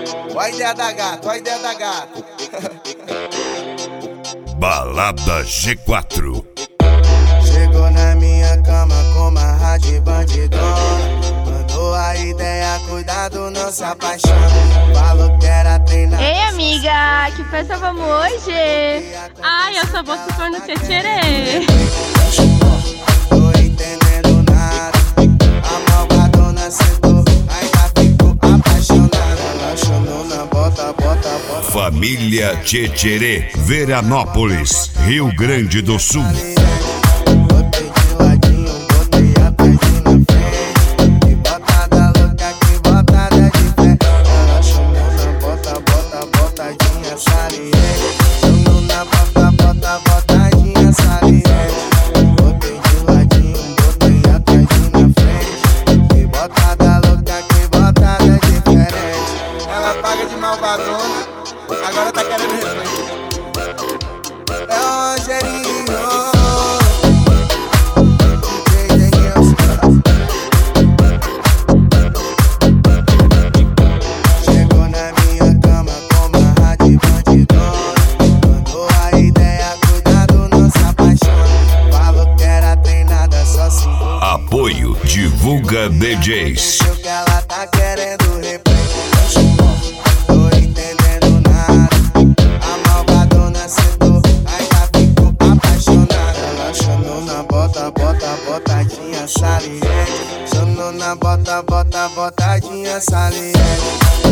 Olha a ideia da gata, olha a ideia da gata. Balada G4. Chegou na minha cama com uma rádio bandidona. Mandou a ideia, cuidado, não se apaixona. Falou que era treinar. Ei, amiga, que festa vamos hoje? Ai, eu só vou se for no tchetcherê. Tô entendendo nada. A malvadona sentou, ainda ficou apaixonada. Ela chamou na bota, bota, bota. Família Tchetcherê, Veranópolis, Rio Grande do Sul. Botei de ladinho, botei atrás e na frente. Que botada louca, que botada de fé. Ela chamou na bota, bota, botadinha saliente. Chamou na bota, bota, botadinha saliente. Botei de ladinho, botei atrás e na frente. Que botada louca, que botada diferente. Ela paga de malvadona, agora tá querendo respeito. É o Rogerinho. Chegou na minha cama com uma rádio bandidona. Mandou a ideia, cuidado, não se apaixona. Falou que era treinada, só se envolveu. Apoio Divulga DJs. O que ela tá querendo replay. Tô entendendo nada. A malvadona sentou, ainda ficou apaixonada. Ela chamou na bota, bota, botadinha saliente. Chamou na bota, bota, botadinha saliente.